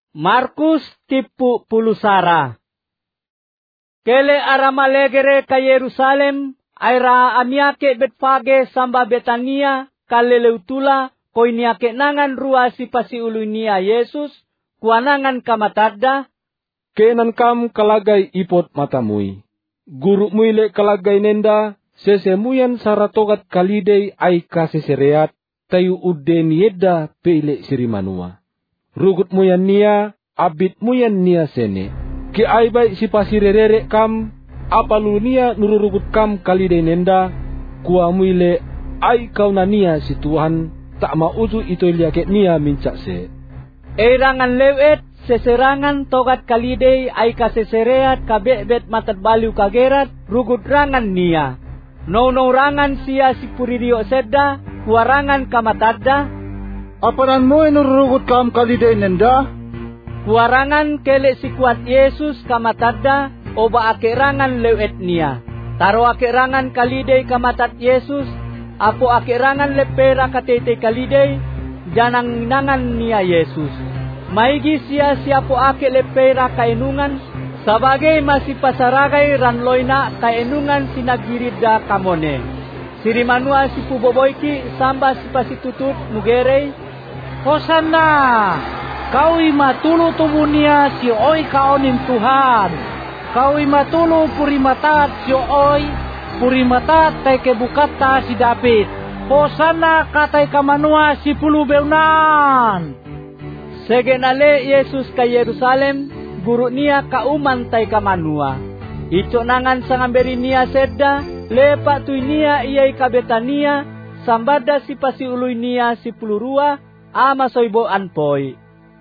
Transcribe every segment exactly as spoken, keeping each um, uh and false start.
Markus tipu pulusara. Kele aramalegere ka Yerusalem, aira amiake Betfage samba Betania, kaleleutula, koiniake nangan rua si pasiulunia Yesus, kuanangan kamatadda. Kenan kam kalagay ipot matamui. Guru muile kalagay nenda, sesemuyan saratogat kalidey ay kasesereat, tayu udden yedda peile sirimanua. Rugut muyan niya, abit muyan niya sene. Ki ay bay si pasirerere kam, apalu niya nururugut kam kalidey nenda, kuwa muile ay kauna niya si Tuhan, tak mauzu ito liake niya mincakse. Eirangan lewet, seserangan togat kalidey ay kasesereat kabebet matadbaliw kagerat, rugut rangan niya. No-no rangan siya si puririo sedda, kuwarangan kamatadda. Apanan mo inurugut kam kaliday nenda? Kuwarangan kele si kuat Yesus kamatadda, o ba akirangan lewet niya. Taro akirangan kaliday kamatat Yesus, apo akirangan lepera katete kaliday, janang nangan niya Yesus. Maigi siya siya po ake lepera kainungan, sabagay masipasaragay ranloyna kainungan sinagirida kamone. Sirimanua si puboboyki samba si pasitutut mugerey. Hosanna! Kaui matulu tubunia si oi kaonin Tuhan. Kaui matulu purimatat si oi purimatat tay kebukata si David. Hosanna katay kamanua si pulubeunan. Segenale Yesus ka Yerusalem, guru niya kauman tay kamanua. Ico nangan sangamberi niya sedda, lepa tuy niya iyay kabetania, sambada si pasiuluy niya si pulurua, ama soyboan poy.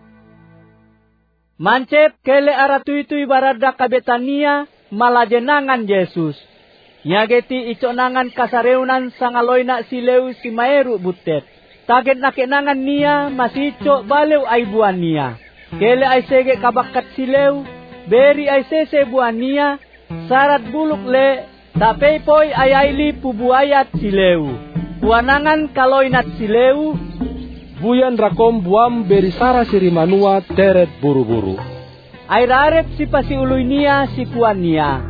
Mancep kele aratuy-tuy barada kabetania, malajenangan Yesus. Nyageti ico nangan kasareunan sangaloyna sileu si maeru butet. Taget na kinangan niya, masico balew ay buwan niya. Kele ay sege kabakat silew, beri ay sese buwan niya, sarat buluk le, tapaypoy ay ayli pubuayat silew. Buwanangan kaloynat silew, buyan rakom buam beri sara sirimanua teret buru-buru. Ay rarep si pasiuluy niya si kuan niya.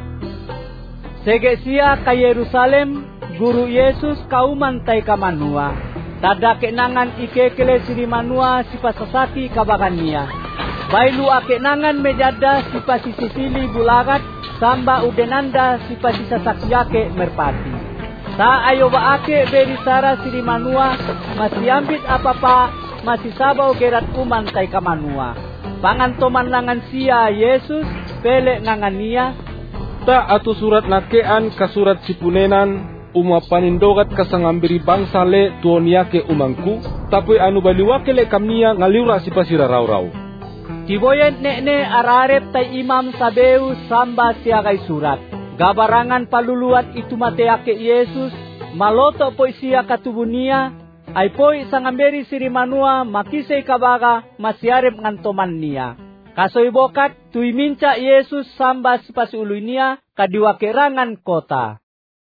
Sege siya ka Yerusalem, guru Yesus kauman tay kamanua. Tada kenangan ikekele sirimanua si pasasaki kabakan niya. Bailu akenangan mejada si pasisisili bulagat, samba udenanda si pasisasakyake merpati. Ta ayo baake beri sara sirimanua, masiambit apapa, masisabaw gerat kuman tay kamanua. Pangantoman langan siya Yesus, pele ngangan niya. Ta atu surat nakean kasurat sipunenan, uma panindogat kasangambiri bangsa le tuoniake umangku, tapi anu baliwake le kamnia ngaliura si pasira raw-raw. Tiboyen ne-ne ararep tay imam sabeu samba siya kay surat. Gabarangan paluluat itu mateake Yesus, maloto po siya katubunia, ay po sangamberi sirimanua makisay kabaga masiarep ngantoman niya. Kasoy bokat tuiminca Yesus samba si pasiuluy niya kadiwakerangan kota.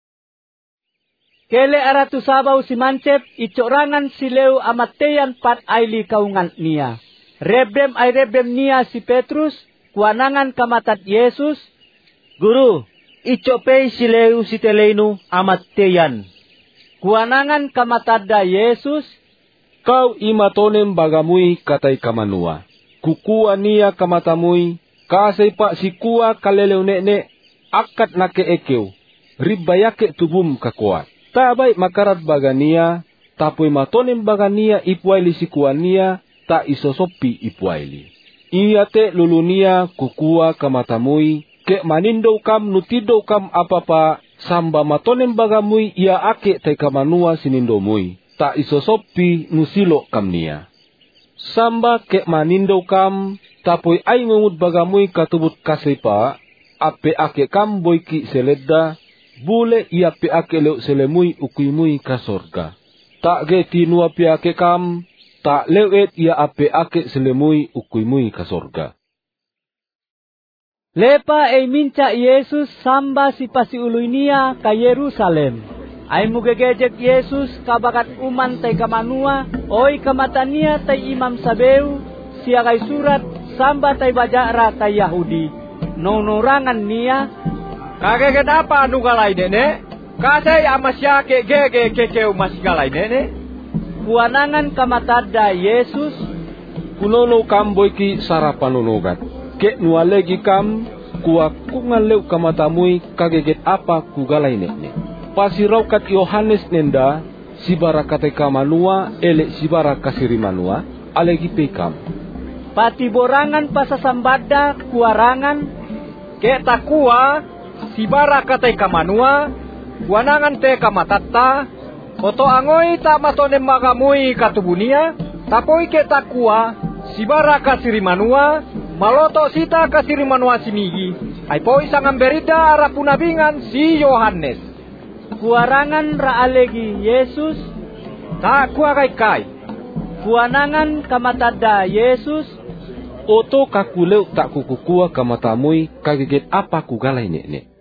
Kele aratu sabaw si Mancep, icorangan sileu amateyan pat ayli kaungan niya. Rebrem ay rebrem niya si Petrus, kuanangan kamatat Yesus. Guru, icopay sileu si telenu amateyan. Kuanangan kamatadda Yesus. Kau imatonem bagamui katay kamanua. Kukua niya kamatamuy, kasay pa si kuwa kalelew ne-ne, akat na keekew, ribayake tubum kakuat. Tabay makarat bagania, tapoy matonem bagania ipuayli si kuania, ta isosopi ipuayli. Iyate lulunia kukua kamatamuy, ke manindaw kam nutidaw kam apapa, samba matonem bagamuy iya ake tay kamanua sinindomuy, ta isosopi nusilo kam niya. Samba ke manindaw kam, tapoy ay ngungud bagamuy katubut kasipa, ape ake kam boyki seledda, bule ia piake leu selemui ukuimui kasorga. Tak ge tinua piake kam, tak lewet ia ape ake selemui ukuimui kasorga. Lepa ay minca Yesus samba si pasiuluy niya ka Yerusalem. Ay mugegejek Yesus kabakat uman tay kamanua, oy kamatania tay imam sabeu, siagai surat samba tai bajara tai Yahudi nonorangan nia kageget apa anu galai nene kasai amasya ke gege kekeu mas galai nene puanangan kamatada Yesus kunono kamboy ki sarapanunugat ke nualegi kam kuwa kungaleu kamatamui kageget apa kugalai nene pasiraukat Yohanes nenda sibarakate kamanua ele sibarakasiri manua alegi pekam pati borangan pasasambada kuarangan ke takua sibarakate kamanua kuanangan te kamatatta oto angoi ta matone magamui katubunia tapoi ke takua sibarakasiri manua maloto sita kasiri manua simigi aipoi sangan berida arapunabingan si Yohanes kuarangan raalegi Yesus tak kua kai kai kuanangan kamatada Yesus oto kakuleu tak kukukua kamatamui kageget apa kugalai nene